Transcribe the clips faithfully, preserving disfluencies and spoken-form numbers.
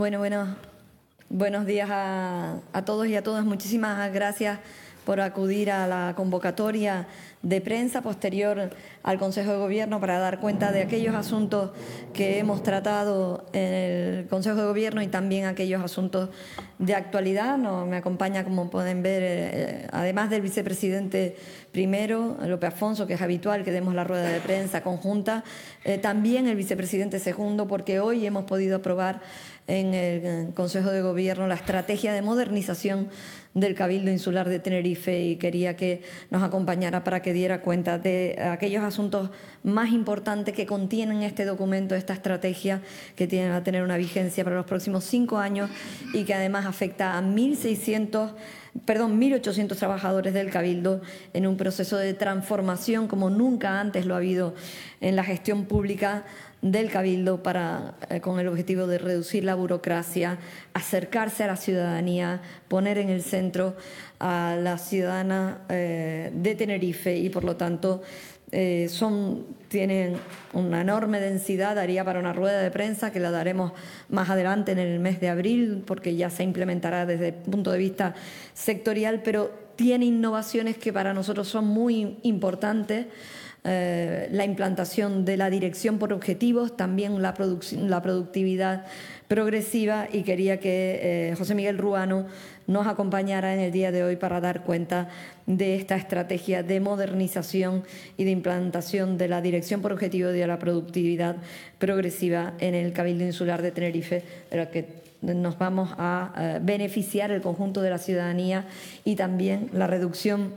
Bueno, bueno, buenos días a, a todos y a todas. Muchísimas gracias por acudir a la convocatoria de prensa posterior al Consejo de Gobierno para dar cuenta de aquellos asuntos que hemos tratado en el Consejo de Gobierno y también aquellos asuntos de actualidad. No, me acompaña, como pueden ver, eh, además del vicepresidente primero, López Afonso, que es habitual que demos la rueda de prensa conjunta, eh, también el vicepresidente segundo, porque hoy hemos podido aprobar en el Consejo de Gobierno la estrategia de modernización del Cabildo Insular de Tenerife, y quería que nos acompañara para que diera cuenta de aquellos asuntos más importantes que contienen este documento, esta estrategia que tiene a tener una vigencia para los próximos cinco años y que además afecta a mil seiscientos, perdón, mil ochocientos trabajadores del Cabildo en un proceso de transformación como nunca antes lo ha habido en la gestión pública del Cabildo, para, eh, con el objetivo de reducir la burocracia, acercarse a la ciudadanía, poner en el centro a la ciudadana eh, de Tenerife, y por lo tanto eh, son, tienen una enorme densidad. Daría para una rueda de prensa que la daremos más adelante en el mes de abril, porque ya se implementará desde el punto de vista sectorial, pero tiene innovaciones que para nosotros son muy importantes. Eh, la implantación de la dirección por objetivos, también la, la productividad progresiva, y quería que eh, José Miguel Ruano nos acompañara en el día de hoy para dar cuenta de esta estrategia de modernización y de implantación de la dirección por objetivo y de la productividad progresiva en el Cabildo Insular de Tenerife, de la que nos vamos a eh, beneficiar el conjunto de la ciudadanía, y también la reducción,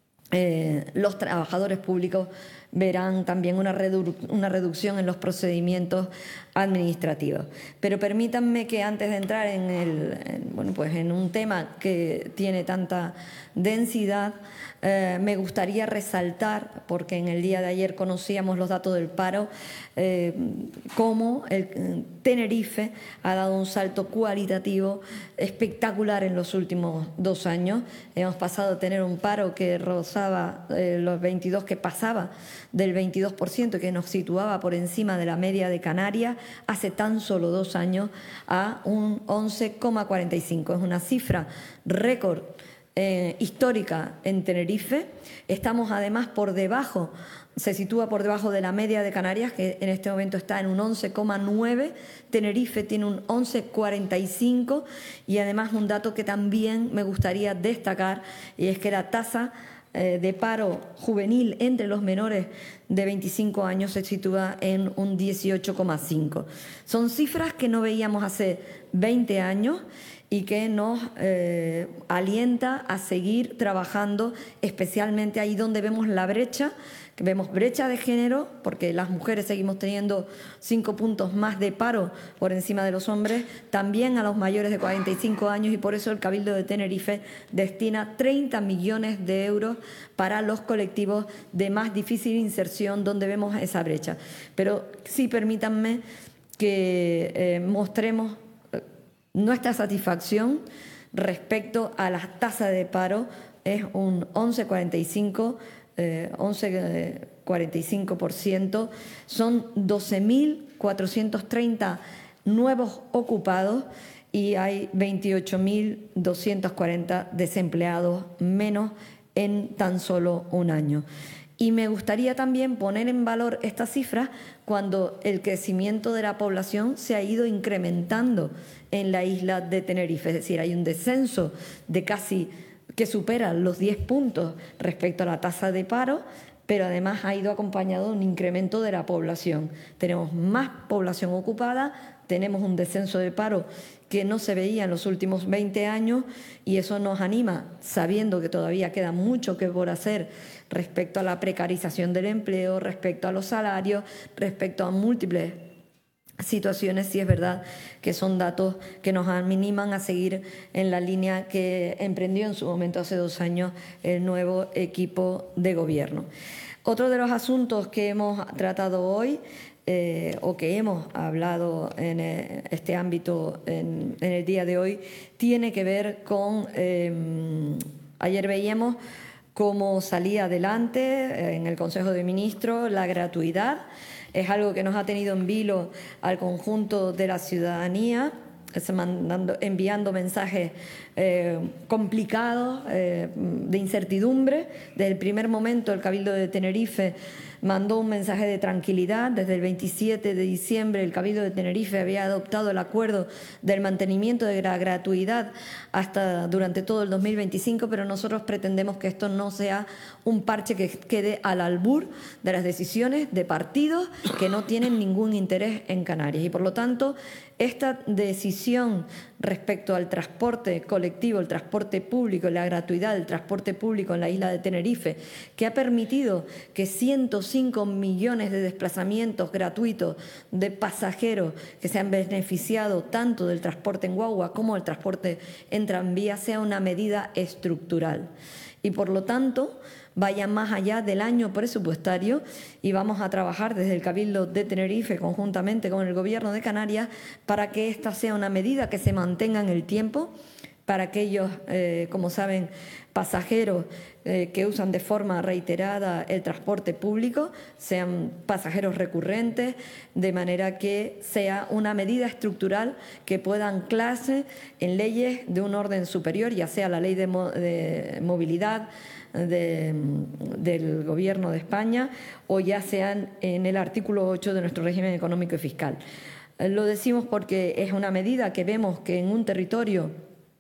eh, los trabajadores públicos verán también una, redu una reducción en los procedimientos administrativos. Pero permítanme que antes de entrar en, el, en, bueno, pues en un tema que tiene tanta densidad, eh, me gustaría resaltar, porque en el día de ayer conocíamos los datos del paro, eh, cómo el Tenerife ha dado un salto cualitativo espectacular en los últimos dos años. Hemos pasado a tener un paro que rozaba eh, los veintidós, que pasaba del veintidós por ciento, que nos situaba por encima de la media de Canarias hace tan solo dos años, a un once coma cuarenta y cinco. Es una cifra récord eh, histórica en Tenerife. Estamos además por debajo, se sitúa por debajo de la media de Canarias, que en este momento está en un once coma nueve. Tenerife tiene un once coma cuarenta y cinco, y además un dato que también me gustaría destacar, y es que la tasa de paro juvenil entre los menores de veinticinco años se sitúa en un dieciocho coma cinco. Son cifras que no veíamos hace veinte años y que nos eh, alienta a seguir trabajando, especialmente ahí donde vemos la brecha, que vemos brecha de género, porque las mujeres seguimos teniendo cinco puntos más de paro por encima de los hombres, también a los mayores de cuarenta y cinco años, y por eso el Cabildo de Tenerife destina treinta millones de euros para los colectivos de más difícil inserción, donde vemos esa brecha. Pero sí, permítanme que eh, mostremos nuestra satisfacción respecto a la tasa de paro. Es un once coma cuarenta y cinco, eh, once coma cuarenta y cinco por ciento. Son doce mil cuatrocientos treinta nuevos ocupados y hay veintiocho mil doscientos cuarenta desempleados menos en tan solo un año. Y me gustaría también poner en valor estas cifras cuando el crecimiento de la población se ha ido incrementando en la isla de Tenerife. Es decir, hay un descenso de casi que supera los diez puntos respecto a la tasa de paro, pero además ha ido acompañado de un incremento de la población. Tenemos más población ocupada, tenemos un descenso de paro que no se veía en los últimos veinte años, y eso nos anima, sabiendo que todavía queda mucho que por hacer respecto a la precarización del empleo, respecto a los salarios, respecto a múltiples situaciones. Sí es verdad que son datos que nos animan a seguir en la línea que emprendió en su momento hace dos años el nuevo equipo de gobierno. Otro de los asuntos que hemos tratado hoy, Eh, o que hemos hablado en eh, este ámbito en, en el día de hoy, tiene que ver con, eh, ayer veíamos cómo salía adelante eh, en el Consejo de Ministros la gratuidad. Es algo que nos ha tenido en vilo al conjunto de la ciudadanía. mandando, enviando mensajes eh, complicados, eh, de incertidumbre. Desde el primer momento el Cabildo de Tenerife mandó un mensaje de tranquilidad. Desde el veintisiete de diciembre el Cabildo de Tenerife había adoptado el acuerdo del mantenimiento de la gratuidad hasta durante todo el dos mil veinticinco, pero nosotros pretendemos que esto no sea un parche que quede al albur de las decisiones de partidos que no tienen ningún interés en Canarias. Y por lo tanto, esta decisión respecto al transporte colectivo, el transporte público, la gratuidad del transporte público en la isla de Tenerife, que ha permitido que ciento cinco millones de desplazamientos gratuitos de pasajeros que se han beneficiado tanto del transporte en guagua como del transporte en tranvía, sea una medida estructural. Y por lo tanto, vaya más allá del año presupuestario, y vamos a trabajar desde el Cabildo de Tenerife conjuntamente con el Gobierno de Canarias para que esta sea una medida que se mantenga en el tiempo para aquellos, eh, como saben, pasajeros eh, que usan de forma reiterada el transporte público, sean pasajeros recurrentes, de manera que sea una medida estructural que pueda anclarse en leyes de un orden superior, ya sea la ley de, mo de movilidad, De, del Gobierno de España, o ya sean en el artículo ocho de nuestro régimen económico y fiscal. Lo decimos porque es una medida que vemos que en un territorio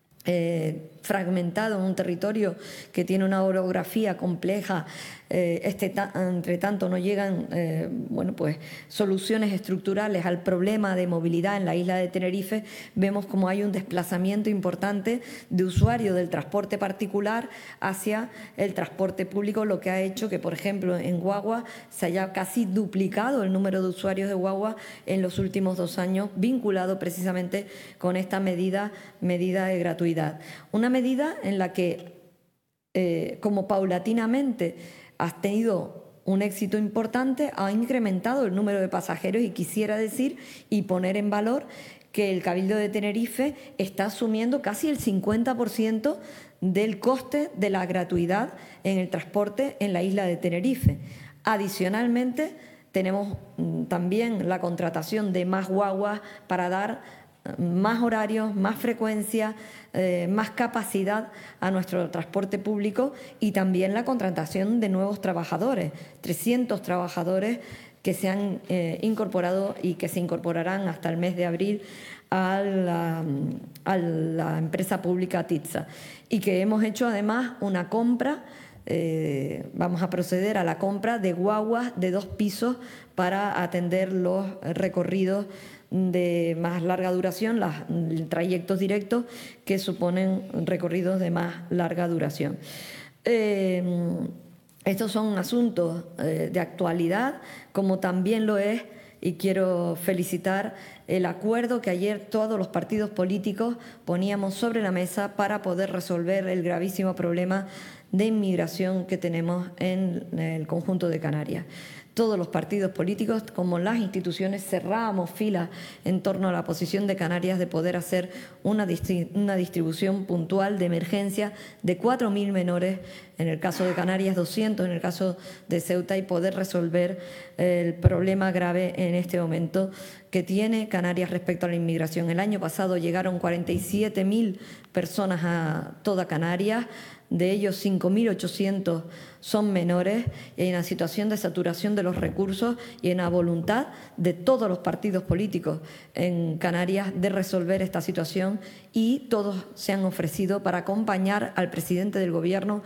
eh, fragmentado, en un territorio que tiene una orografía compleja, eh, este ta entre tanto no llegan eh, bueno, pues, soluciones estructurales al problema de movilidad en la isla de Tenerife. Vemos como hay un desplazamiento importante de usuarios del transporte particular hacia el transporte público, lo que ha hecho que, por ejemplo, en guagua se haya casi duplicado el número de usuarios de guagua en los últimos dos años, vinculado precisamente con esta medida, medida de gratuidad. Una medida en la que, eh, como paulatinamente has tenido un éxito importante, ha incrementado el número de pasajeros, y quisiera decir y poner en valor que el Cabildo de Tenerife está asumiendo casi el cincuenta por ciento del coste de la gratuidad en el transporte en la isla de Tenerife. Adicionalmente, tenemos mm, también la contratación de más guaguas para dar más horarios, más frecuencia, eh, más capacidad a nuestro transporte público, y también la contratación de nuevos trabajadores, trescientos trabajadores que se han eh, incorporado y que se incorporarán hasta el mes de abril a la, a la empresa pública TITSA, y que hemos hecho además una compra. Eh, vamos a proceder a la compra de guaguas de dos pisos para atender los recorridos de más larga duración, los trayectos directos que suponen recorridos de más larga duración. Eh, estos son asuntos eh, de actualidad, como también lo es, y quiero felicitar el acuerdo que ayer todos los partidos políticos poníamos sobre la mesa para poder resolver el gravísimo problema de inmigración que tenemos en el conjunto de Canarias. Todos los partidos políticos, como las instituciones, cerrábamos filas en torno a la posición de Canarias de poder hacer una, distri una distribución puntual de emergencia de cuatro mil menores, en el caso de Canarias doscientos, en el caso de Ceuta, y poder resolver el problema grave en este momento que tiene Canarias respecto a la inmigración. El año pasado llegaron cuarenta y siete mil personas a toda Canarias. De ellos cinco mil ochocientos son menores, y hay una situación de saturación de los recursos y en la voluntad de todos los partidos políticos en Canarias de resolver esta situación, y todos se han ofrecido para acompañar al presidente del Gobierno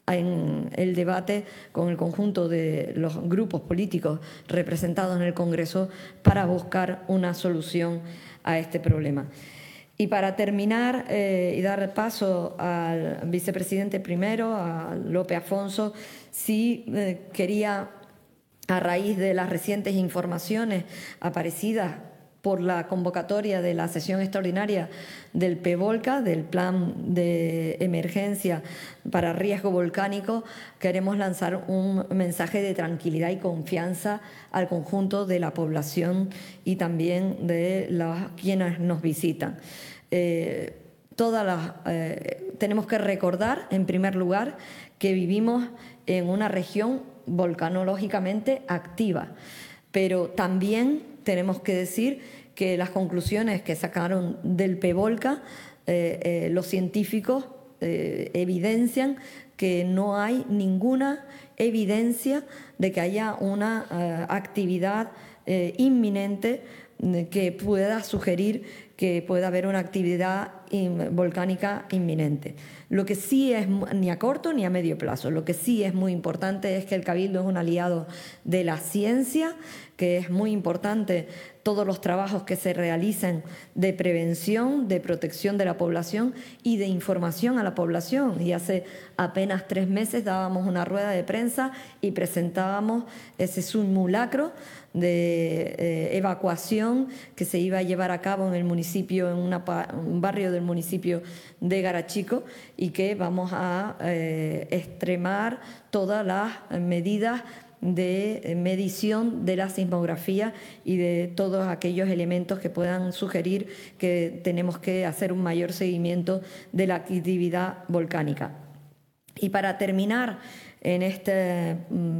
en el debate con el conjunto de los grupos políticos representados en el Congreso para buscar una solución a este problema. Y para terminar eh, y dar paso al vicepresidente primero, a López Afonso, sí eh, quería, a raíz de las recientes informaciones aparecidas por la convocatoria de la sesión extraordinaria del PEVOLCA, del Plan de Emergencia para Riesgo Volcánico, queremos lanzar un mensaje de tranquilidad y confianza al conjunto de la población y también de los, quienes nos visitan. Eh, todas las, eh, tenemos que recordar, en primer lugar, que vivimos en una región volcanológicamente activa, pero también tenemos que decir que las conclusiones que sacaron del PEVOLCA, eh, eh, los científicos eh, evidencian que no hay ninguna evidencia de que haya una eh, actividad eh, inminente eh, que pueda sugerir que pueda haber una actividad in, volcánica inminente. Lo que sí es, ni a corto ni a medio plazo, lo que sí es muy importante es que el Cabildo es un aliado de la ciencia, que es muy importante todos los trabajos que se realicen de prevención, de protección de la población y de información a la población. Y hace apenas tres meses dábamos una rueda de prensa y presentábamos ese simulacro de eh, evacuación que se iba a llevar a cabo en el municipio, en una, un barrio del municipio de Garachico, y que vamos a eh, extremar todas las medidas de medición de la sismografía y de todos aquellos elementos que puedan sugerir que tenemos que hacer un mayor seguimiento de la actividad volcánica. Y para terminar en este,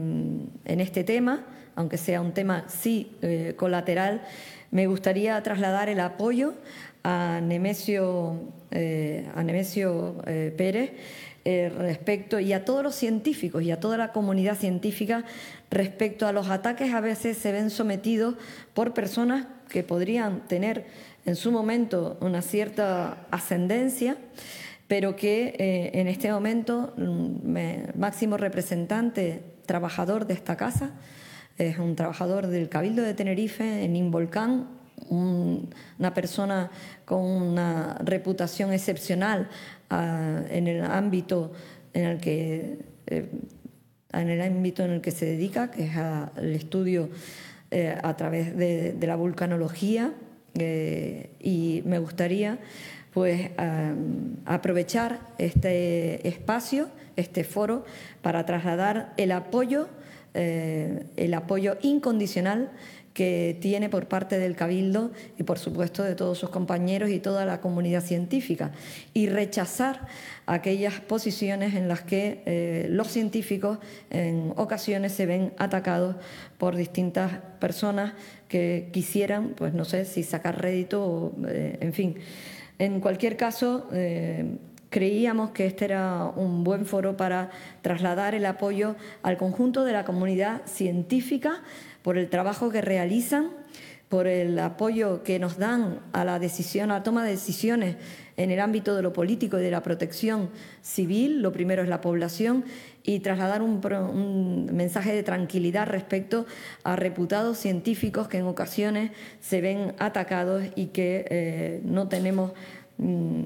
en este tema, aunque sea un tema sí eh, colateral, me gustaría trasladar el apoyo a Nemesio, eh, a Nemesio eh, Pérez, Eh, respecto y a todos los científicos y a toda la comunidad científica respecto a los ataques a veces se ven sometidos por personas que podrían tener en su momento una cierta ascendencia, pero que eh, en este momento me, máximo representante, trabajador de esta casa, es un trabajador del Cabildo de Tenerife en Involcán, un, una persona con una reputación excepcional Uh, en el ámbito en el que eh, en el ámbito en el que se dedica, que es al estudio eh, a través de, de la vulcanología, eh, y me gustaría pues uh, aprovechar este espacio, este foro, para trasladar el apoyo eh, el apoyo incondicional que tiene por parte del Cabildo y, por supuesto, de todos sus compañeros y toda la comunidad científica, y rechazar aquellas posiciones en las que eh, los científicos en ocasiones se ven atacados por distintas personas que quisieran, pues no sé, si sacar rédito o, eh, en fin. En cualquier caso, eh, creíamos que este era un buen foro para trasladar el apoyo al conjunto de la comunidad científica por el trabajo que realizan, por el apoyo que nos dan a la decisión, a la toma de decisiones en el ámbito de lo político y de la protección civil. Lo primero es la población, y trasladar un, un mensaje de tranquilidad respecto a reputados científicos que en ocasiones se ven atacados y que eh, no tenemos, mm,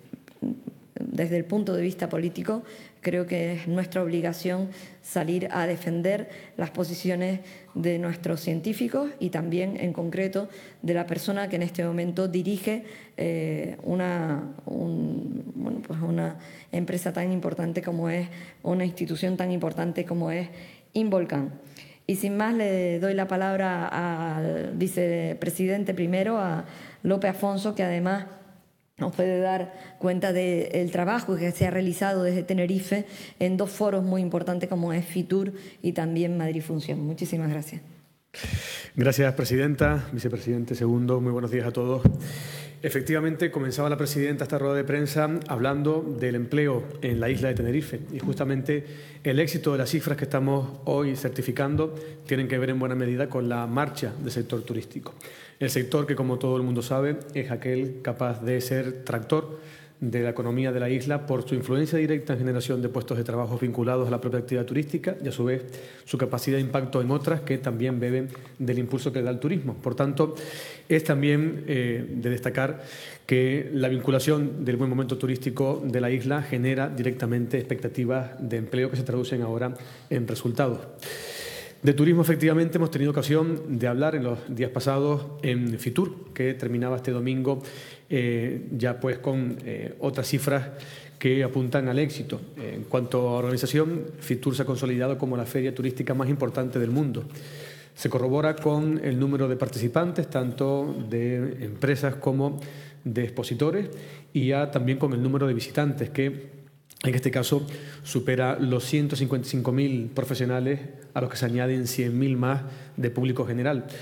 desde el punto de vista político, creo que es nuestra obligación salir a defender las posiciones de nuestros científicos y también, en concreto, de la persona que en este momento dirige eh, una, un, bueno, pues una empresa tan importante como es, una institución tan importante como es Involcán. Y sin más, le doy la palabra al vicepresidente primero, a López Afonso, que además nos puede dar cuenta del trabajo que se ha realizado desde Tenerife en dos foros muy importantes como es FITUR y también Madrid Función. Muchísimas gracias. Gracias, presidenta, vicepresidente segundo. Muy buenos días a todos. Efectivamente, comenzaba la presidenta esta rueda de prensa hablando del empleo en la isla de Tenerife, y justamente el éxito de las cifras que estamos hoy certificando tienen que ver en buena medida con la marcha del sector turístico. El sector que, como todo el mundo sabe, es aquel capaz de ser tractor de la economía de la isla por su influencia directa en generación de puestos de trabajo vinculados a la propia actividad turística y, a su vez, su capacidad de impacto en otras que también beben del impulso que da el turismo. Por tanto, es también eh, de destacar que la vinculación del buen momento turístico de la isla genera directamente expectativas de empleo que se traducen ahora en resultados. De turismo, efectivamente, hemos tenido ocasión de hablar en los días pasados en FITUR, que terminaba este domingo eh, ya pues con eh, otras cifras que apuntan al éxito. En cuanto a organización, FITUR se ha consolidado como la feria turística más importante del mundo. Se corrobora con el número de participantes, tanto de empresas como de expositores, y ya también con el número de visitantes, que en este caso supera los ciento cincuenta y cinco mil profesionales, a los que se añaden cien mil más de público general.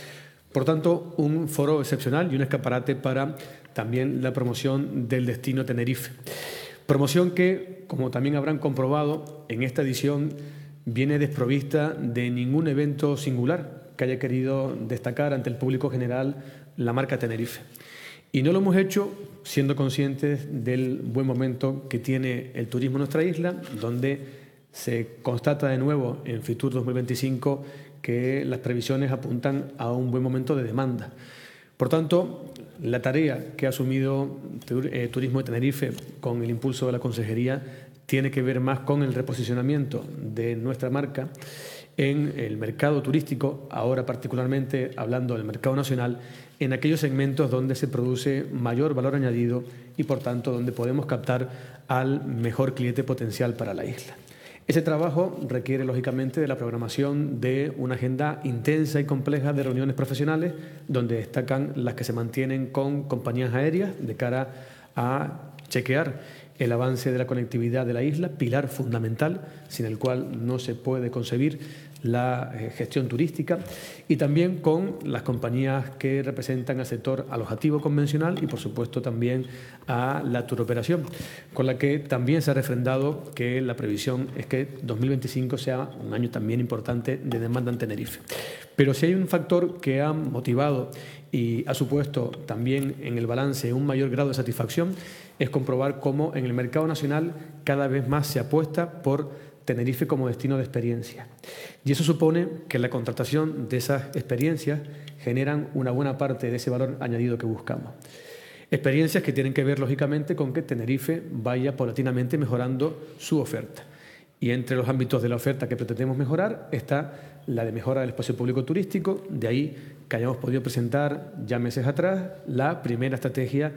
Por tanto, un foro excepcional y un escaparate para también la promoción del destino Tenerife. Promoción que, como también habrán comprobado, en esta edición viene desprovista de ningún evento singular que haya querido destacar ante el público general la marca Tenerife. Y no lo hemos hecho siendo conscientes del buen momento que tiene el turismo en nuestra isla, donde se constata de nuevo en Fitur dos mil veinticinco que las previsiones apuntan a un buen momento de demanda. Por tanto, la tarea que ha asumido Turismo de Tenerife con el impulso de la Consejería tiene que ver más con el reposicionamiento de nuestra marca en el mercado turístico, ahora particularmente hablando del mercado nacional, en aquellos segmentos donde se produce mayor valor añadido y, por tanto, donde podemos captar al mejor cliente potencial para la isla. Ese trabajo requiere, lógicamente, de la programación de una agenda intensa y compleja de reuniones profesionales, donde destacan las que se mantienen con compañías aéreas de cara a chequear el avance de la conectividad de la isla, pilar fundamental, sin el cual no se puede concebir la eh, gestión turística, y también con las compañías que representan al sector alojativo convencional y, por supuesto, también a la turoperación, con la que también se ha refrendado que la previsión es que dos mil veinticinco sea un año también importante de demanda en Tenerife. Pero si hay un factor que ha motivado y ha supuesto también en el balance un mayor grado de satisfacción, es comprobar cómo en el mercado nacional cada vez más se apuesta por Tenerife como destino de experiencia. Y eso supone que la contratación de esas experiencias generan una buena parte de ese valor añadido que buscamos. Experiencias que tienen que ver, lógicamente, con que Tenerife vaya paulatinamente mejorando su oferta. Y entre los ámbitos de la oferta que pretendemos mejorar está la de mejora del espacio público turístico, de ahí que hayamos podido presentar ya meses atrás la primera estrategia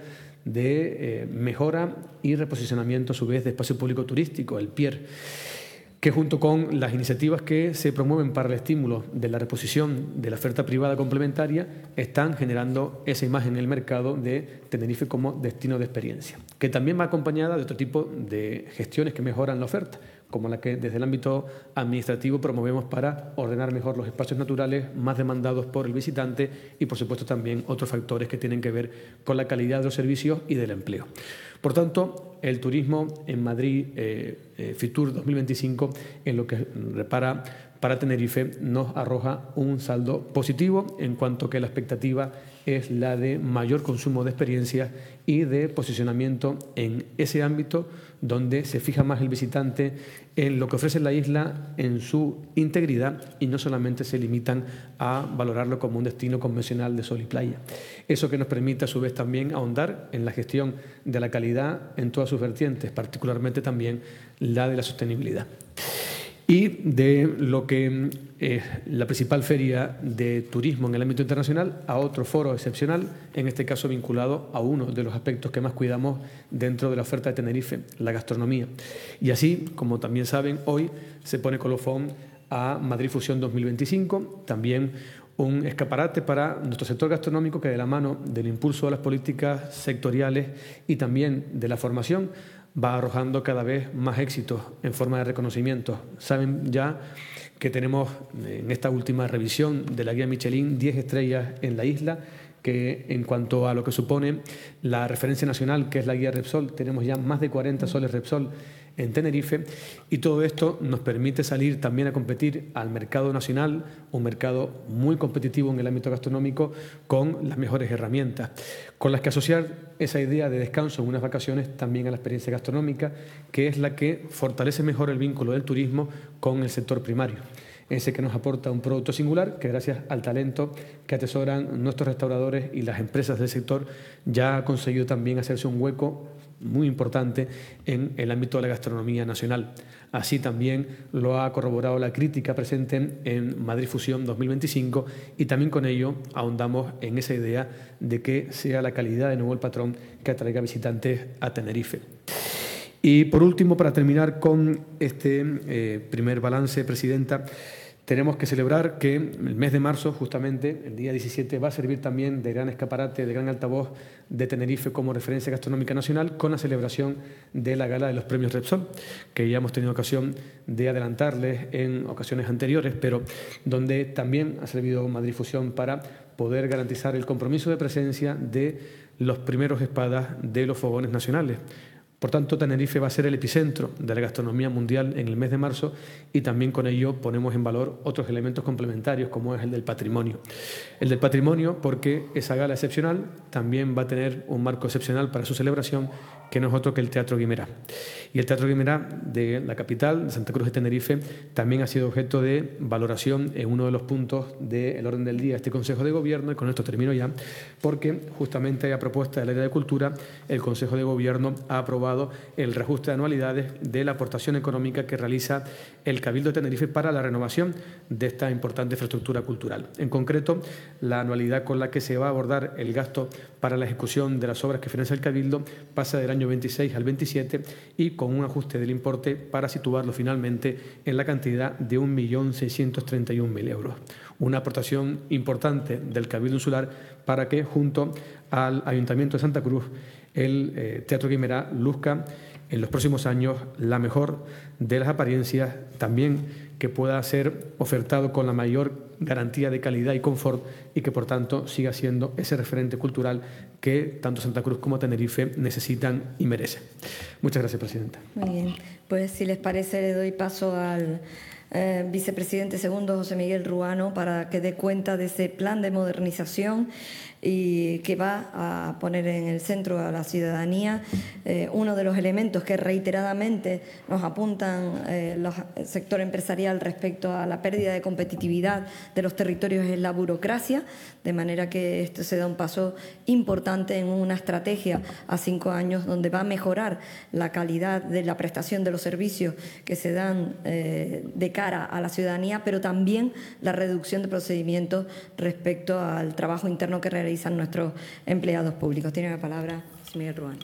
de eh, mejora y reposicionamiento a su vez de espacio público turístico, el P I E R, que junto con las iniciativas que se promueven para el estímulo de la reposición de la oferta privada complementaria están generando esa imagen en el mercado de Tenerife como destino de experiencia, que también va acompañada de otro tipo de gestiones que mejoran la oferta, como la que desde el ámbito administrativo promovemos para ordenar mejor los espacios naturales más demandados por el visitante y, por supuesto, también otros factores que tienen que ver con la calidad de los servicios y del empleo. Por tanto, el turismo en Madrid, eh, eh, Fitur dos mil veinticinco, en lo que repara para Tenerife, nos arroja un saldo positivo en cuanto que la expectativa es la de mayor consumo de experiencias y de posicionamiento en ese ámbito donde se fija más el visitante en lo que ofrece la isla en su integridad y no solamente se limitan a valorarlo como un destino convencional de sol y playa. Eso que nos permite a su vez también ahondar en la gestión de la calidad en todas sus vertientes, particularmente también la de la sostenibilidad. Y de lo que es la principal feria de turismo en el ámbito internacional a otro foro excepcional, en este caso vinculado a uno de los aspectos que más cuidamos dentro de la oferta de Tenerife, la gastronomía. Y así, como también saben, hoy se pone colofón a Madrid Fusión dos mil veinticinco, también un escaparate para nuestro sector gastronómico que, de la mano del impulso de las políticas sectoriales y también de la formación, va arrojando cada vez más éxitos en forma de reconocimientos. Saben ya que tenemos en esta última revisión de la guía Michelin diez estrellas en la isla, que en cuanto a lo que supone la referencia nacional, que es la guía Repsol, tenemos ya más de cuarenta soles Repsol en Tenerife, y todo esto nos permite salir también a competir al mercado nacional, un mercado muy competitivo en el ámbito gastronómico, con las mejores herramientas, con las que asociar esa idea de descanso en unas vacaciones también a la experiencia gastronómica, que es la que fortalece mejor el vínculo del turismo con el sector primario. Ese que nos aporta un producto singular que, gracias al talento que atesoran nuestros restauradores y las empresas del sector, ya ha conseguido también hacerse un hueco muy importante en el ámbito de la gastronomía nacional. Así también lo ha corroborado la crítica presente en Madrid Fusión dos mil veinticinco, y también con ello ahondamos en esa idea de que sea la calidad de nuevo el patrón que atraiga visitantes a Tenerife. Y por último, para terminar con este eh, primer balance, Presidenta, Tenemos que celebrar que el mes de marzo, justamente, el día diecisiete, va a servir también de gran escaparate, de gran altavoz de Tenerife como referencia gastronómica nacional, con la celebración de la gala de los premios Repsol, que ya hemos tenido ocasión de adelantarles en ocasiones anteriores, pero donde también ha servido como difusión para poder garantizar el compromiso de presencia de los primeros espadas de los fogones nacionales. Por tanto, Tenerife va a ser el epicentro de la gastronomía mundial en el mes de marzo y también con ello ponemos en valor otros elementos complementarios como es el del patrimonio. El del patrimonio porque esa gala excepcional también va a tener un marco excepcional para su celebración que no es otro que el Teatro Guimerá. Y el Teatro Guimerá de la capital, de Santa Cruz de Tenerife, también ha sido objeto de valoración en uno de los puntos del orden del día de este Consejo de Gobierno, y con esto termino ya, porque justamente a propuesta del área de Cultura, el Consejo de Gobierno ha aprobado el reajuste de anualidades de la aportación económica que realiza el Cabildo de Tenerife para la renovación de esta importante infraestructura cultural. En concreto, la anualidad con la que se va a abordar el gasto para la ejecución de las obras que financia el Cabildo pasa del año veintiséis al veintisiete y con un ajuste del importe para situarlo finalmente en la cantidad de un millón seiscientos treinta y un mil euros. Una aportación importante del Cabildo Insular para que, junto al Ayuntamiento de Santa Cruz, el eh, Teatro Guimerá luzca en los próximos años la mejor de las apariencias, también que pueda ser ofertado con la mayor garantía de calidad y confort y que, por tanto, siga siendo ese referente cultural que tanto Santa Cruz como Tenerife necesitan y merecen. Muchas gracias, Presidenta. Muy bien. Pues, si les parece, le doy paso al eh, vicepresidente segundo, José Miguel Ruano, para que dé cuenta de ese plan de modernización y que va a poner en el centro a la ciudadanía. Eh, uno de los elementos que reiteradamente nos apuntan eh, los, el sector empresarial respecto a la pérdida de competitividad de los territorios es la burocracia, de manera que esto se da un paso importante en una estrategia a cinco años donde va a mejorar la calidad de la prestación de los servicios que se dan eh, de cara a la ciudadanía, pero también la reducción de procedimientos respecto al trabajo interno que realiza nuestros empleados públicos. Tiene la palabra José Miguel Ruano.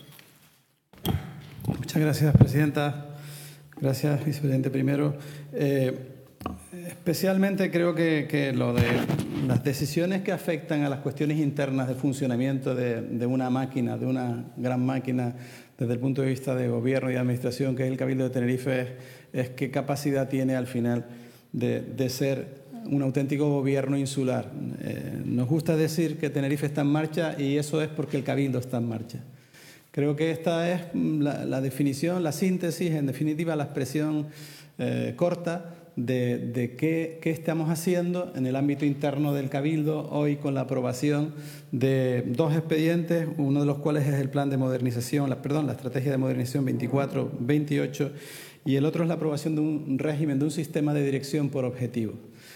Muchas gracias, Presidenta. Gracias, Vicepresidente primero. Eh, especialmente creo que, que lo de las decisiones que afectan a las cuestiones internas de funcionamiento de, de una máquina, de una gran máquina, desde el punto de vista de gobierno y administración, que es el Cabildo de Tenerife, es, es qué capacidad tiene al final de, de ser un auténtico gobierno insular. Eh, nos gusta decir que Tenerife está en marcha y eso es porque el Cabildo está en marcha. Creo que esta es la, la definición, la síntesis, en definitiva la expresión eh, corta de, de qué, qué estamos haciendo en el ámbito interno del Cabildo hoy con la aprobación de dos expedientes, uno de los cuales es el plan de modernización, la, perdón, la estrategia de modernización veinticuatro veintiocho y el otro es la aprobación de un régimen, de un sistema de dirección por objetivo.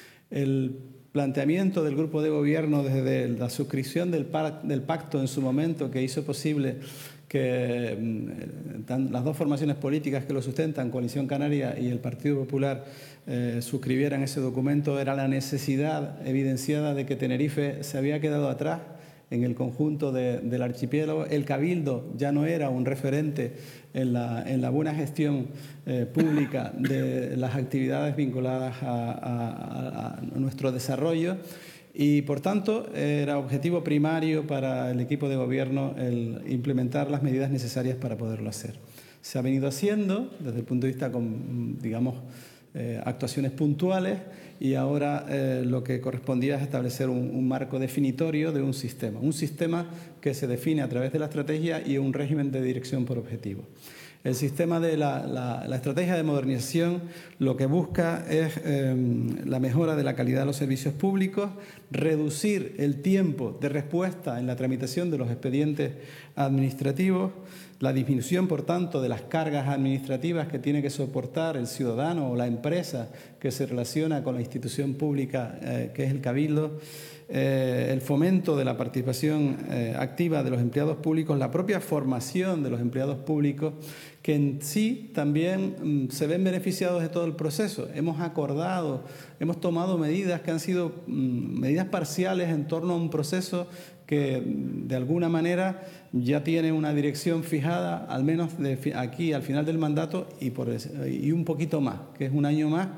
El planteamiento del grupo de gobierno desde la suscripción del, del pacto en su momento que hizo posible que mm, las dos formaciones políticas que lo sustentan, Coalición Canaria y el Partido Popular, eh, suscribieran ese documento era la necesidad evidenciada de que Tenerife se había quedado atrás en el conjunto de, del archipiélago. El Cabildo ya no era un referente en la, en la buena gestión eh, pública de las actividades vinculadas a, a, a nuestro desarrollo y, por tanto, era objetivo primario para el equipo de gobierno el implementar las medidas necesarias para poderlo hacer. Se ha venido haciendo desde el punto de vista, con, digamos, eh, actuaciones puntuales y ahora eh, lo que correspondía es establecer un, un marco definitorio de un sistema, un sistema que se define a través de la estrategia y un régimen de dirección por objetivo. El sistema de la, la, la estrategia de modernización lo que busca es eh, la mejora de la calidad de los servicios públicos, reducir el tiempo de respuesta en la tramitación de los expedientes administrativos, la disminución, por tanto, de las cargas administrativas que tiene que soportar el ciudadano o la empresa que se relaciona con la institución pública eh, que es el Cabildo, eh, el fomento de la participación eh, activa de los empleados públicos, la propia formación de los empleados públicos, que en sí también mm, se ven beneficiados de todo el proceso. Hemos acordado, hemos tomado medidas que han sido mm, medidas parciales en torno a un proceso que de alguna manera ya tiene una dirección fijada, al menos de aquí al final del mandato y, por, y un poquito más, que es un año más,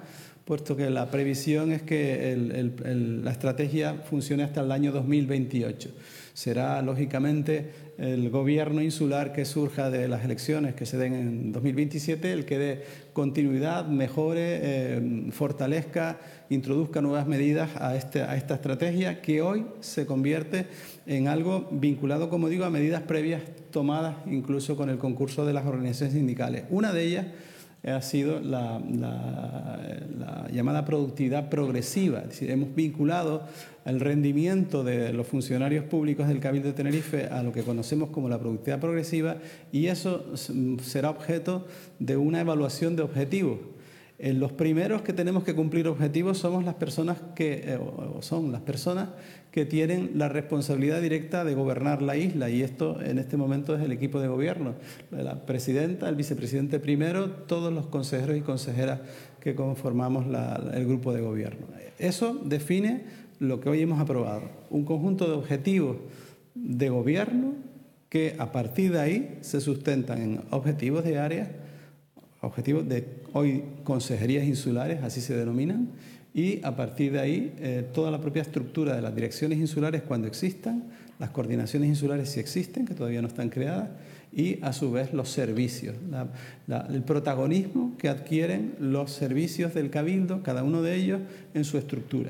puesto que la previsión es que el, el, el, la estrategia funcione hasta el año dos mil veintiocho. Será, lógicamente, el gobierno insular que surja de las elecciones que se den en dos mil veintisiete el que dé continuidad, mejore, eh, fortalezca, introduzca nuevas medidas a, este, a esta estrategia que hoy se convierte en algo vinculado, como digo, a medidas previas tomadas incluso con el concurso de las organizaciones sindicales. Una de ellas ha sido la, la, la llamada productividad progresiva. Es decir, hemos vinculado el rendimiento de los funcionarios públicos del Cabildo de Tenerife a lo que conocemos como la productividad progresiva, y eso será objeto de una evaluación de objetivos. Eh, los primeros que tenemos que cumplir objetivos somos las personas que, eh, o son las personas que tienen la responsabilidad directa de gobernar la isla, y esto en este momento es el equipo de gobierno, la presidenta, el vicepresidente primero, todos los consejeros y consejeras que conformamos la, el grupo de gobierno. Eso define lo que hoy hemos aprobado, un conjunto de objetivos de gobierno que a partir de ahí se sustentan en objetivos de área, objetivos de hoy consejerías insulares, así se denominan, y a partir de ahí eh, toda la propia estructura de las direcciones insulares cuando existan, las coordinaciones insulares si existen, que todavía no están creadas, y a su vez los servicios, la, la, el protagonismo que adquieren los servicios del Cabildo, cada uno de ellos en su estructura.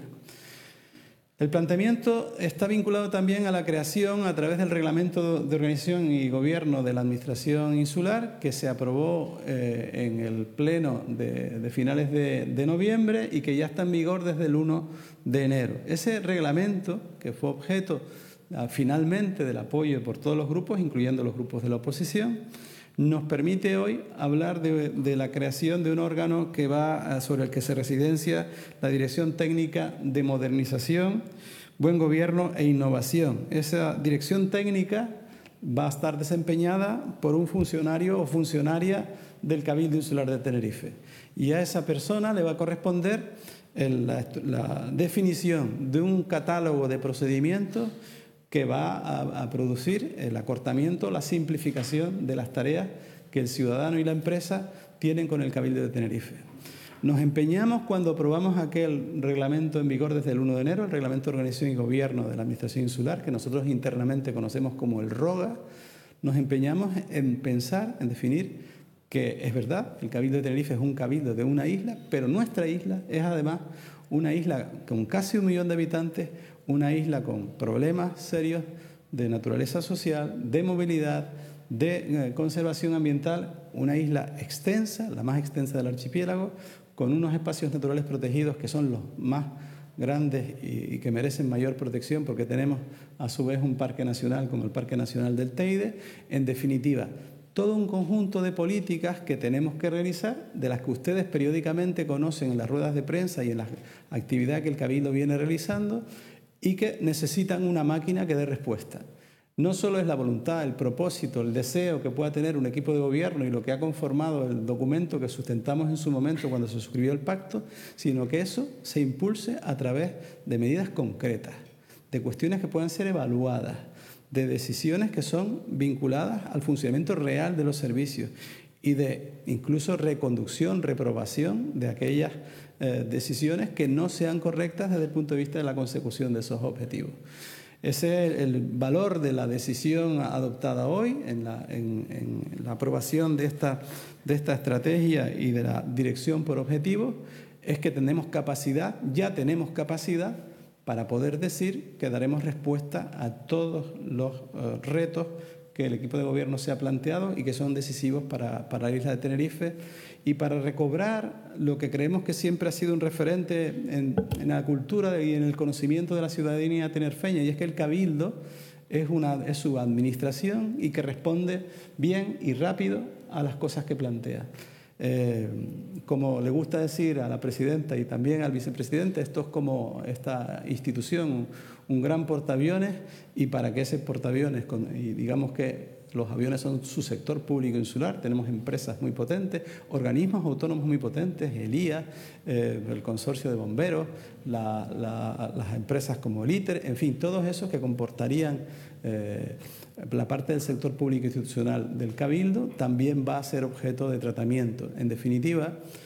El planteamiento está vinculado también a la creación a través del Reglamento de Organización y Gobierno de la Administración Insular, que se aprobó eh, en el Pleno de, de finales de, de noviembre y que ya está en vigor desde el primero de enero. Ese reglamento, que fue objeto ah, finalmente del apoyo por todos los grupos, incluyendo los grupos de la oposición, nos permite hoy hablar de, de la creación de un órgano que va sobre el que se residencia la Dirección Técnica de Modernización, Buen Gobierno e Innovación. Esa dirección técnica va a estar desempeñada por un funcionario o funcionaria del Cabildo Insular de Tenerife. Y a esa persona le va a corresponder el, la, la definición de un catálogo de procedimientos que va a, a producir el acortamiento, la simplificación de las tareas que el ciudadano y la empresa tienen con el Cabildo de Tenerife. Nos empeñamos cuando aprobamos aquel reglamento en vigor desde el primero de enero, el Reglamento de Organización y Gobierno de la Administración Insular, que nosotros internamente conocemos como el ROGA, nos empeñamos en pensar, en definir que es verdad, el Cabildo de Tenerife es un cabildo de una isla, pero nuestra isla es además una isla con casi un millón de habitantes, una isla con problemas serios de naturaleza social, de movilidad, de conservación ambiental, una isla extensa, la más extensa del archipiélago, con unos espacios naturales protegidos que son los más grandes y, y que merecen mayor protección porque tenemos a su vez un parque nacional como el Parque Nacional del Teide. En definitiva, todo un conjunto de políticas que tenemos que realizar, de las que ustedes periódicamente conocen en las ruedas de prensa y en la actividad que el Cabildo viene realizando, y que necesitan una máquina que dé respuesta. No solo es la voluntad, el propósito, el deseo que pueda tener un equipo de gobierno y lo que ha conformado el documento que sustentamos en su momento cuando se suscribió el pacto, sino que eso se impulse a través de medidas concretas, de cuestiones que puedan ser evaluadas, de decisiones que son vinculadas al funcionamiento real de los servicios y de incluso reconducción, reprobación de aquellas eh, decisiones que no sean correctas desde el punto de vista de la consecución de esos objetivos. Ese es el valor de la decisión adoptada hoy en la, en, en la aprobación de esta, de esta estrategia y de la dirección por objetivos, es que tenemos capacidad, ya tenemos capacidad para poder decir que daremos respuesta a todos los uh, retos que el equipo de gobierno se ha planteado y que son decisivos para, para la isla de Tenerife y para recobrar lo que creemos que siempre ha sido un referente en, en la cultura y en el conocimiento de la ciudadanía tinerfeña, y es que el Cabildo es, una, es su administración y que responde bien y rápido a las cosas que plantea. Eh, como le gusta decir a la presidenta y también al vicepresidente, esto es como esta institución, un gran portaaviones, y para que ese portaaviones, y digamos que los aviones son su sector público insular, tenemos empresas muy potentes, organismos autónomos muy potentes, el I A, eh, el consorcio de bomberos, la, la, las empresas como el ITER, en fin, todos esos que comportarían eh, la parte del sector público institucional del Cabildo también va a ser objeto de tratamiento. En definitiva,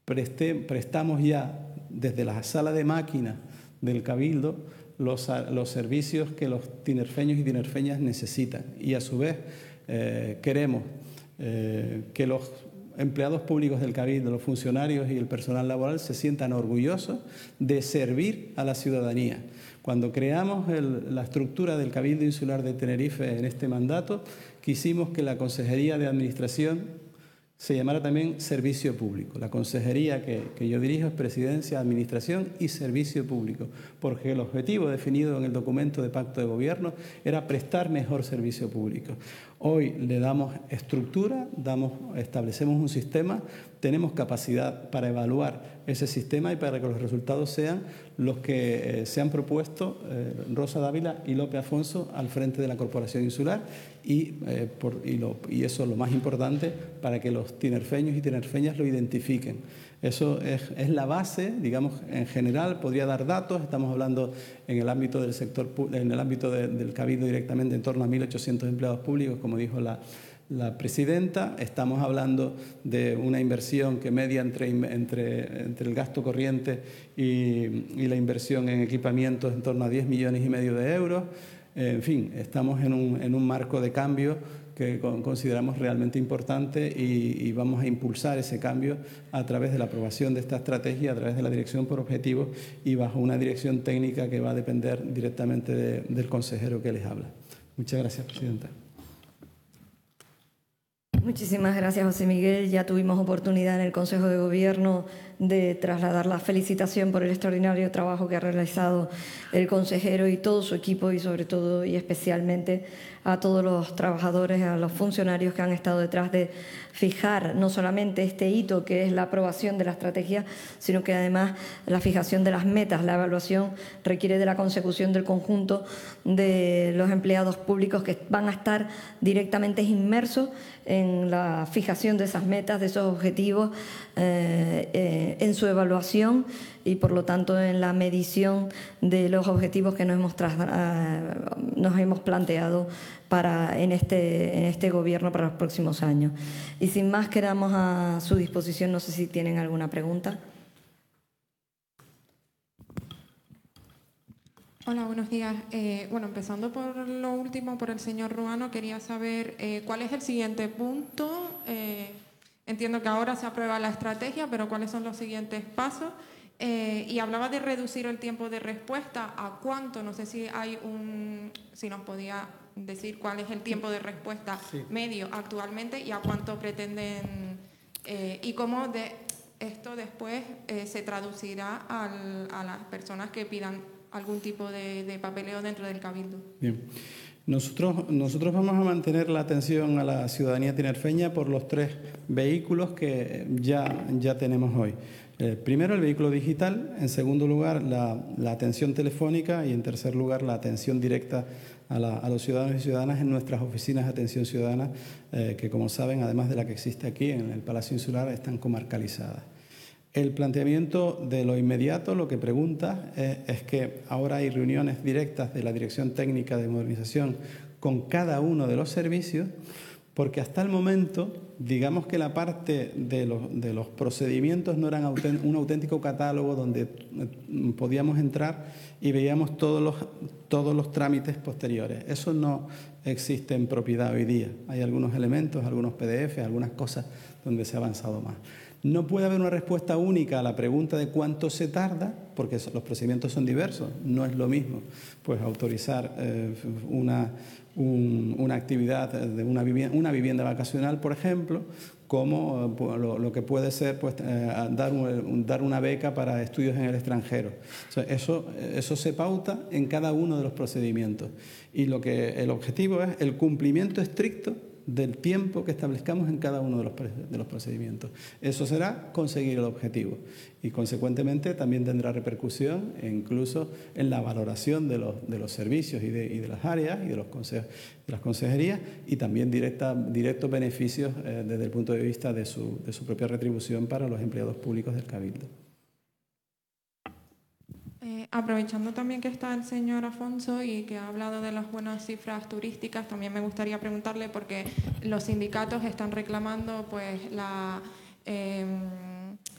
Preste, prestamos ya desde la sala de máquinas del Cabildo los, los servicios que los tinerfeños y tinerfeñas necesitan. Y a su vez eh, queremos eh, que los empleados públicos del Cabildo, los funcionarios y el personal laboral se sientan orgullosos de servir a la ciudadanía. Cuando creamos el, la estructura del Cabildo Insular de Tenerife en este mandato, quisimos que la Consejería de Administración se llamara también Servicio Público. La consejería que, que yo dirijo es Presidencia, Administración y Servicio Público, porque el objetivo definido en el documento de Pacto de Gobierno era prestar mejor servicio público. Hoy le damos estructura, damos, establecemos un sistema, tenemos capacidad para evaluar ese sistema y para que los resultados sean los que eh, se han propuesto eh, Rosa Dávila y Lope Afonso al frente de la Corporación Insular y, eh, por, y, lo, y eso es lo más importante para que los tinerfeños y tinerfeñas lo identifiquen. Eso es, es la base, digamos, en general, podría dar datos, estamos hablando en el ámbito del sector, en el ámbito de, del Cabildo directamente en torno a mil ochocientos empleados públicos, como dijo la, la presidenta. Estamos hablando de una inversión que media entre, entre, entre el gasto corriente y, y la inversión en equipamientos en torno a diez millones y medio de euros. En fin, estamos en un, en un marco de cambio que consideramos realmente importante y, y vamos a impulsar ese cambio a través de la aprobación de esta estrategia, a través de la dirección por objetivos y bajo una dirección técnica que va a depender directamente de, del consejero que les habla. Muchas gracias, presidenta. Muchísimas gracias, José Miguel. Ya tuvimos oportunidad en el Consejo de Gobierno de trasladar la felicitación por el extraordinario trabajo que ha realizado el consejero y todo su equipo y sobre todo y especialmente a todos los trabajadores, a los funcionarios que han estado detrás de fijar no solamente este hito que es la aprobación de la estrategia, sino que además la fijación de las metas. La evaluación requiere de la consecución del conjunto de los empleados públicos que van a estar directamente inmersos en la fijación de esas metas, de esos objetivos, eh, eh, en su evaluación y, por lo tanto, en la medición de los objetivos que nos hemos, uh, nos hemos planteado para, en, este, en este Gobierno para los próximos años. Y sin más, quedamos a su disposición. No sé si tienen alguna pregunta. Hola, buenos días. Eh, bueno, empezando por lo último, por el señor Ruano, quería saber eh, cuál es el siguiente punto. Eh, entiendo que ahora se aprueba la estrategia, pero cuáles son los siguientes pasos. Eh, y hablaba de reducir el tiempo de respuesta. ¿A cuánto? No sé si hay un, si nos podía decir cuál es el tiempo de respuesta sí. medio actualmente y a cuánto pretenden eh, y cómo de esto después eh, se traducirá al, a las personas que pidan algún tipo de, de papeleo dentro del Cabildo. Bien. Nosotros, nosotros vamos a mantener la atención a la ciudadanía tinerfeña por los tres vehículos que ya, ya tenemos hoy. Eh, primero, el vehículo digital. En segundo lugar, la, la atención telefónica. Y en tercer lugar, la atención directa a, la, a los ciudadanos y ciudadanas en nuestras oficinas de atención ciudadana, eh, que, como saben, además de la que existe aquí en el Palacio Insular, están comarcalizadas. El planteamiento de lo inmediato, lo que pregunta, es, es que ahora hay reuniones directas de la Dirección Técnica de Modernización con cada uno de los servicios, porque hasta el momento, digamos que la parte de los, de los procedimientos no eran un auténtico catálogo donde podíamos entrar y veíamos todos los, todos los trámites posteriores. Eso no existe en propiedad hoy día. Hay algunos elementos, algunos P D F, algunas cosas donde se ha avanzado más. No puede haber una respuesta única a la pregunta de cuánto se tarda, porque los procedimientos son diversos. No es lo mismo pues, autorizar eh, una, un, una actividad de una vivienda, una vivienda vacacional, por ejemplo, como eh, lo, lo que puede ser pues, eh, dar, un, dar una beca para estudios en el extranjero. O sea, eso, eso se pauta en cada uno de los procedimientos. Y lo que el objetivo es el cumplimiento estricto del tiempo que establezcamos en cada uno de los, de los procedimientos. Eso será conseguir el objetivo y, consecuentemente, también tendrá repercusión incluso en la valoración de los, de los servicios y de, y de las áreas y de, los consejos, de las consejerías y también directa, directos beneficios eh, desde el punto de vista de su, de su propia retribución para los empleados públicos del Cabildo. Eh, aprovechando también que está el señor Afonso y que ha hablado de las buenas cifras turísticas, también me gustaría preguntarle, porque los sindicatos están reclamando pues la, eh,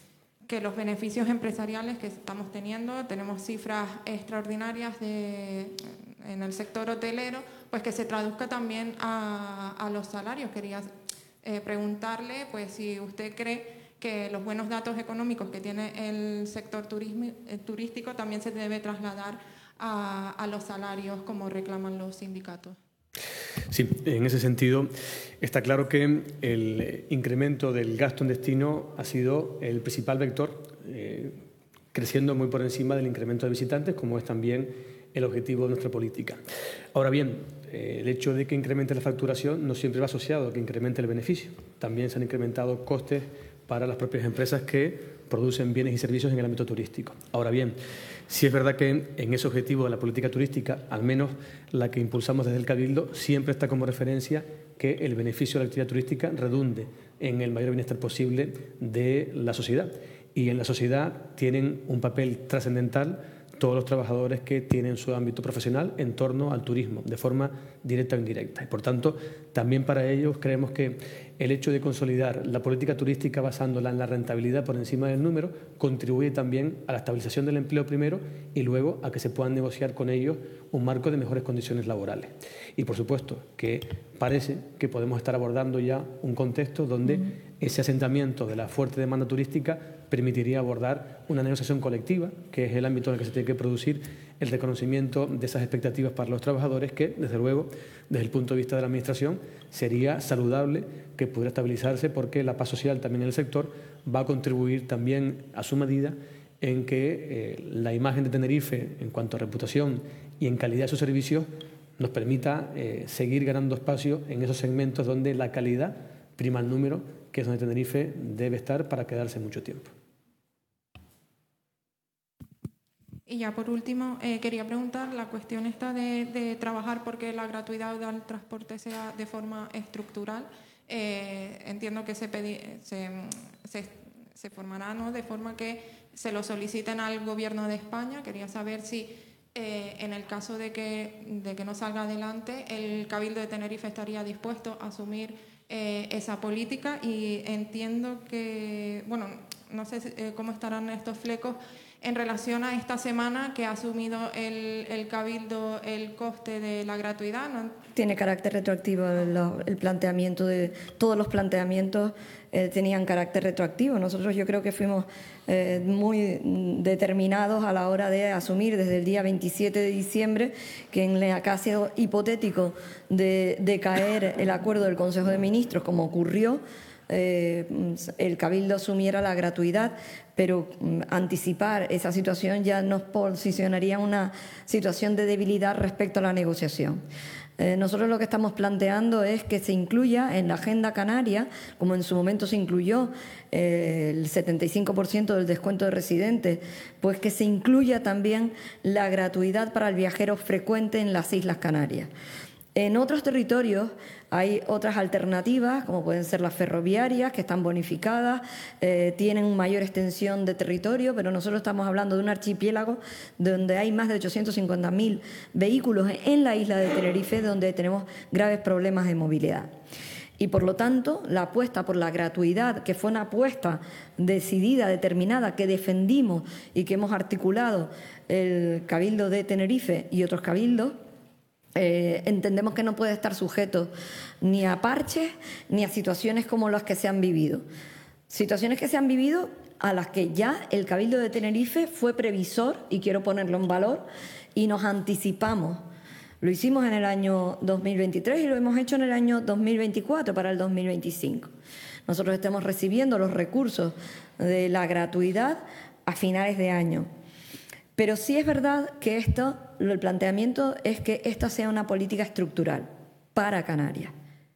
que los beneficios empresariales que estamos teniendo, tenemos cifras extraordinarias de, en el sector hotelero, pues que se traduzca también a, a los salarios. Quería eh, preguntarle pues si usted cree que los buenos datos económicos que tiene el sector turismo, eh, turístico también se debe trasladar a, a los salarios como reclaman los sindicatos. Sí, en ese sentido está claro que el incremento del gasto en destino ha sido el principal vector, eh, creciendo muy por encima del incremento de visitantes, como es también el objetivo de nuestra política. Ahora bien, eh, el hecho de que incremente la facturación no siempre va asociado a que incremente el beneficio. También se han incrementado costes para las propias empresas que producen bienes y servicios en el ámbito turístico. Ahora bien, sí es verdad que en ese objetivo de la política turística, al menos la que impulsamos desde el Cabildo, siempre está como referencia que el beneficio de la actividad turística redunde en el mayor bienestar posible de la sociedad. Y en la sociedad tienen un papel trascendental todos los trabajadores que tienen su ámbito profesional en torno al turismo, de forma directa o indirecta. Y, por tanto, también para ellos creemos que el hecho de consolidar la política turística basándola en la rentabilidad por encima del número contribuye también a la estabilización del empleo primero y luego a que se puedan negociar con ellos un marco de mejores condiciones laborales. Y, por supuesto, que parece que podemos estar abordando ya un contexto donde uh-huh. ese asentamiento de la fuerte demanda turística permitiría abordar una negociación colectiva, que es el ámbito en el que se tiene que producir el reconocimiento de esas expectativas para los trabajadores, que, desde luego, desde el punto de vista de la Administración, sería saludable que pudiera estabilizarse, porque la paz social también en el sector va a contribuir también a su medida en que eh, la imagen de Tenerife en cuanto a reputación y en calidad de sus servicios nos permita eh, seguir ganando espacio en esos segmentos donde la calidad prima el número, que es donde Tenerife debe estar para quedarse mucho tiempo. Y ya por último, eh, quería preguntar la cuestión esta de, de trabajar porque la gratuidad del transporte sea de forma estructural. Eh, entiendo que se, pedi, se, se, se formará, ¿no?, de forma que se lo soliciten al Gobierno de España. Quería saber si eh, en el caso de que, de que no salga adelante, el Cabildo de Tenerife estaría dispuesto a asumir eh, esa política. Y entiendo que, bueno, no sé eh, cómo estarán estos flecos en relación a esta semana que ha asumido el, el Cabildo el coste de la gratuidad, ¿no? Tiene carácter retroactivo el, el planteamiento de todos los planteamientos eh, tenían carácter retroactivo. Nosotros yo creo que fuimos eh, muy determinados a la hora de asumir desde el día veintisiete de diciembre que en el caso hipotético de, de caer el acuerdo del Consejo de Ministros, como ocurrió, Eh, el Cabildo asumiera la gratuidad, pero um, anticipar esa situación ya nos posicionaría en una situación de debilidad respecto a la negociación. Eh, nosotros lo que estamos planteando es que se incluya en la agenda canaria, como en su momento se incluyó eh, el setenta y cinco por ciento del descuento de residentes, pues que se incluya también la gratuidad para el viajero frecuente en las Islas Canarias. En otros territorios hay otras alternativas, como pueden ser las ferroviarias, que están bonificadas, eh, tienen mayor extensión de territorio, pero nosotros estamos hablando de un archipiélago donde hay más de ochocientos cincuenta mil vehículos en la isla de Tenerife, donde tenemos graves problemas de movilidad. Y, por lo tanto, la apuesta por la gratuidad, que fue una apuesta decidida, determinada, que defendimos y que hemos articulado el Cabildo de Tenerife y otros cabildos, Eh, entendemos que no puede estar sujeto ni a parches ni a situaciones como las que se han vivido. Situaciones que se han vivido a las que ya el Cabildo de Tenerife fue previsor, y quiero ponerlo en valor, y nos anticipamos. Lo hicimos en el año dos mil veintitrés y lo hemos hecho en el año dos mil veinticuatro para el dos mil veinticinco. Nosotros estamos recibiendo los recursos de la gratuidad a finales de año. Pero sí es verdad que esto, el planteamiento es que esta sea una política estructural para Canarias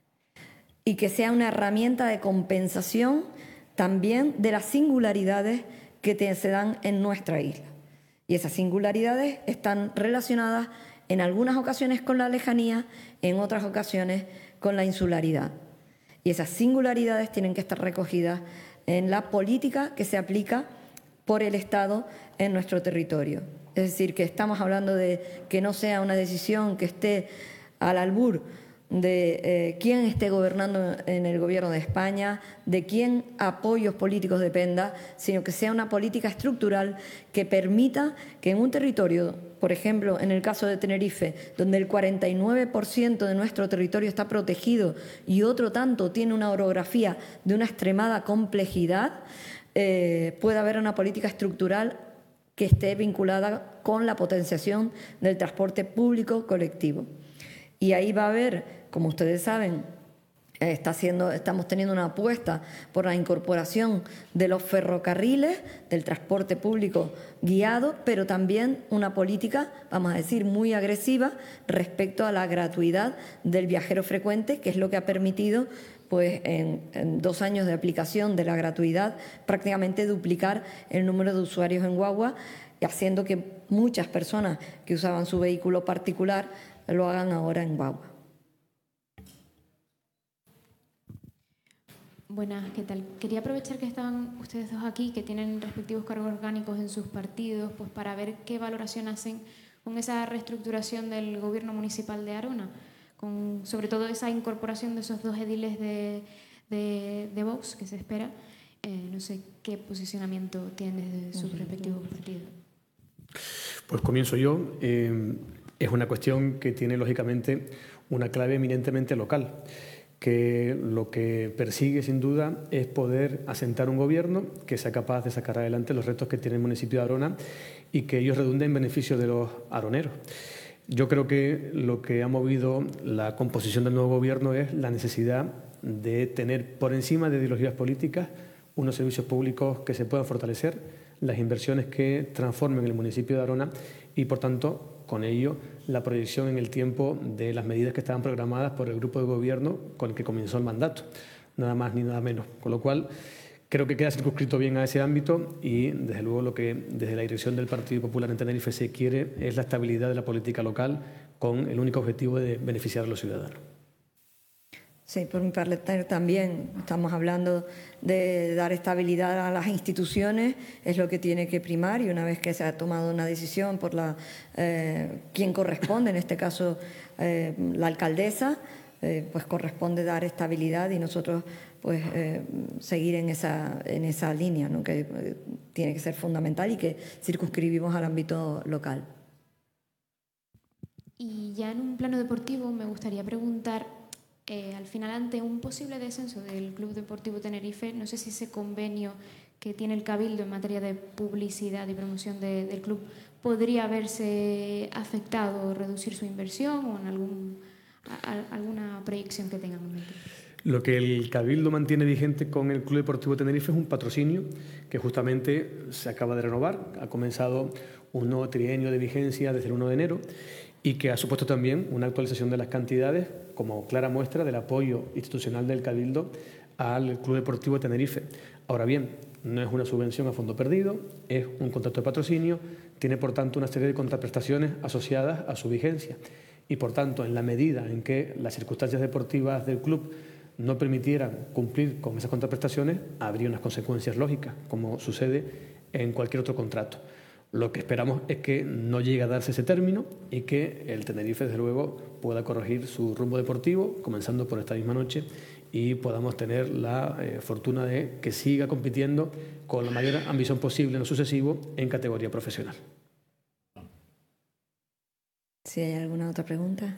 y que sea una herramienta de compensación también de las singularidades que te, se dan en nuestra isla. Y esas singularidades están relacionadas en algunas ocasiones con la lejanía, en otras ocasiones con la insularidad. Y esas singularidades tienen que estar recogidas en la política que se aplica por el Estado en nuestro territorio. Es decir, que estamos hablando de que no sea una decisión que esté al albur de eh, quién esté gobernando en el gobierno de España, de quién apoyos políticos dependa, sino que sea una política estructural que permita que en un territorio, por ejemplo, en el caso de Tenerife, donde el cuarenta y nueve por ciento de nuestro territorio está protegido y otro tanto tiene una orografía de una extremada complejidad, eh, pueda haber una política estructural que esté vinculada con la potenciación del transporte público colectivo. Y ahí va a haber, como ustedes saben, está haciendo, estamos teniendo una apuesta por la incorporación de los ferrocarriles, del transporte público guiado, pero también una política, vamos a decir, muy agresiva respecto a la gratuidad del viajero frecuente, que es lo que ha permitido, pues en, en dos años de aplicación de la gratuidad, prácticamente duplicar el número de usuarios en guagua, haciendo que muchas personas que usaban su vehículo particular lo hagan ahora en guagua. Buenas, ¿qué tal? Quería aprovechar que están ustedes dos aquí, que tienen respectivos cargos orgánicos en sus partidos, pues para ver qué valoración hacen con esa reestructuración del gobierno municipal de Arona, con sobre todo esa incorporación de esos dos ediles de, de, de Vox que se espera. Eh, no sé qué posicionamiento tienen desde sus respectivos partidos. Pues comienzo yo. Eh, es una cuestión que tiene, lógicamente, una clave eminentemente local, que lo que persigue, sin duda, es poder asentar un gobierno que sea capaz de sacar adelante los retos que tiene el municipio de Arona y que ellos redunden en beneficio de los aroneros. Yo creo que lo que ha movido la composición del nuevo gobierno es la necesidad de tener por encima de ideologías políticas unos servicios públicos que se puedan fortalecer, las inversiones que transformen el municipio de Arona y, por tanto, con ello, la proyección en el tiempo de las medidas que estaban programadas por el grupo de gobierno con el que comenzó el mandato, nada más ni nada menos. Con lo cual, creo que queda circunscrito bien a ese ámbito y, desde luego, lo que desde la dirección del Partido Popular en Tenerife se quiere es la estabilidad de la política local con el único objetivo de beneficiar a los ciudadanos. Sí, por mi parte también estamos hablando de dar estabilidad a las instituciones, es lo que tiene que primar, y una vez que se ha tomado una decisión por la eh, quien corresponde, en este caso eh, la alcaldesa, eh, pues corresponde dar estabilidad y nosotros pues eh, seguir en esa, en esa línea, ¿no? Que eh, tiene que ser fundamental y que circunscribimos al ámbito local. Y ya en un plano deportivo me gustaría preguntar, Eh, al final, ante un posible descenso del Club Deportivo Tenerife, no sé si ese convenio que tiene el Cabildo en materia de publicidad y promoción de, del club podría haberse afectado o reducir su inversión o en algún, a, alguna proyección que tengan en mente. Lo que el Cabildo mantiene vigente con el Club Deportivo Tenerife es un patrocinio que justamente se acaba de renovar, ha comenzado un nuevo trienio de vigencia desde el uno de enero y que ha supuesto también una actualización de las cantidades como clara muestra del apoyo institucional del Cabildo al Club Deportivo Tenerife. Ahora bien, no es una subvención a fondo perdido, es un contrato de patrocinio, tiene por tanto una serie de contraprestaciones asociadas a su vigencia y por tanto, en la medida en que las circunstancias deportivas del club no permitieran cumplir con esas contraprestaciones, habría unas consecuencias lógicas, como sucede en cualquier otro contrato. Lo que esperamos es que no llegue a darse ese término y que el Tenerife, desde luego, pueda corregir su rumbo deportivo, comenzando por esta misma noche, y podamos tener la eh, fortuna de que siga compitiendo con la mayor ambición posible en lo sucesivo en categoría profesional. ¿Si hay alguna otra pregunta?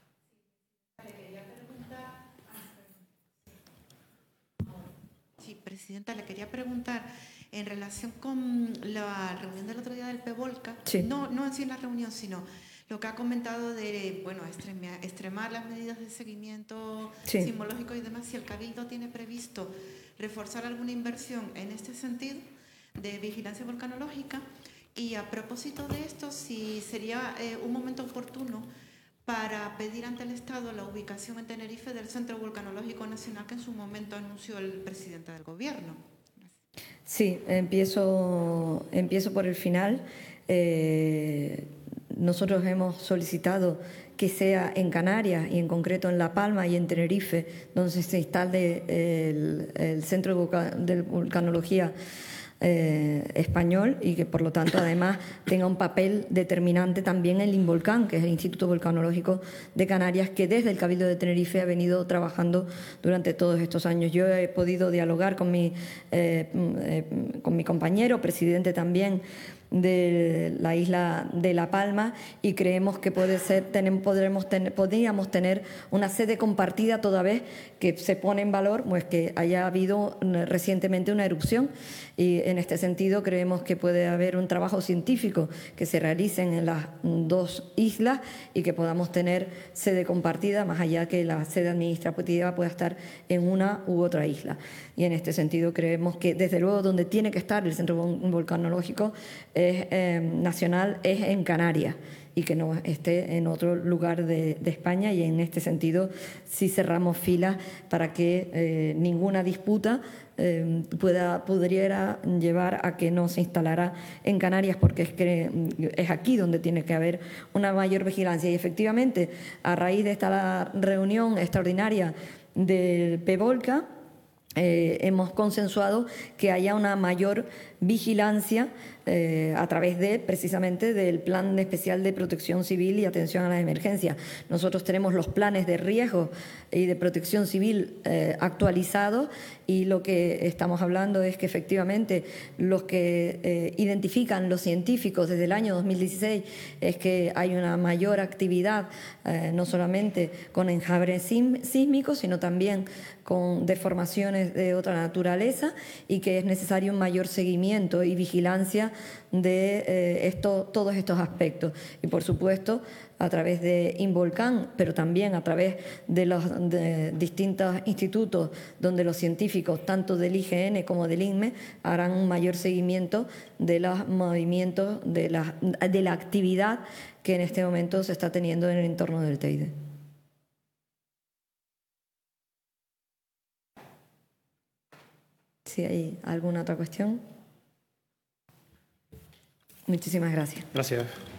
Sí, Presidenta, le quería preguntar en relación con la reunión del otro día del PEVOLCA, sí. no, no en sí la reunión, sino lo que ha comentado de, bueno, extremar, extremar las medidas de seguimiento sí. sismológico y demás, si el Cabildo tiene previsto reforzar alguna inversión en este sentido de vigilancia volcanológica, y a propósito de esto, si sería eh, un momento oportuno para pedir ante el Estado la ubicación en Tenerife del Centro Volcanológico Nacional que en su momento anunció el presidente del Gobierno. Sí, empiezo, empiezo por el final. Eh, nosotros hemos solicitado que sea en Canarias y en concreto en La Palma y en Tenerife, donde se instale el, el Centro de Volcanología eh, español y que por lo tanto además tenga un papel determinante también en el INVOLCAN, que es el Instituto Volcanológico de Canarias, que desde el Cabildo de Tenerife ha venido trabajando durante todos estos años. Yo he podido dialogar con mi, eh, eh, con mi compañero, presidente también de la isla de La Palma, y creemos que puede ser, tenemos, podremos tener, podríamos tener una sede compartida toda vez que se pone en valor pues que haya habido recientemente una erupción, y en este sentido creemos que puede haber un trabajo científico que se realice en las dos islas y que podamos tener sede compartida, más allá que la sede administrativa pueda estar en una u otra isla. Y en este sentido creemos que desde luego donde tiene que estar el Centro Volcanológico es, eh, nacional es en Canarias, y que no esté en otro lugar de, de España, y en este sentido sí cerramos filas para que eh, ninguna disputa eh, pueda, pudiera llevar a que no se instalara en Canarias, porque es, que es aquí donde tiene que haber una mayor vigilancia. Y efectivamente, a raíz de esta reunión extraordinaria del PEVOLCA, Eh, hemos consensuado que haya una mayor vigilancia eh, a través de, precisamente, del Plan Especial de Protección Civil y Atención a las Emergencias. Nosotros tenemos los planes de riesgo y de protección civil eh, actualizados, y lo que estamos hablando es que efectivamente los que eh, identifican los científicos desde el año dos mil dieciséis es que hay una mayor actividad, eh, no solamente con enjambres sísmicos, sino también con deformaciones de otra naturaleza, y que es necesario un mayor seguimiento y vigilancia de eh, esto, todos estos aspectos. Y por supuesto, a través de INVOLCAN, pero también a través de los de distintos institutos donde los científicos, tanto del I G N como del I N M E, harán un mayor seguimiento de los movimientos, de la, de la actividad que en este momento se está teniendo en el entorno del Teide. Si hay alguna otra cuestión. Muchísimas gracias. Gracias.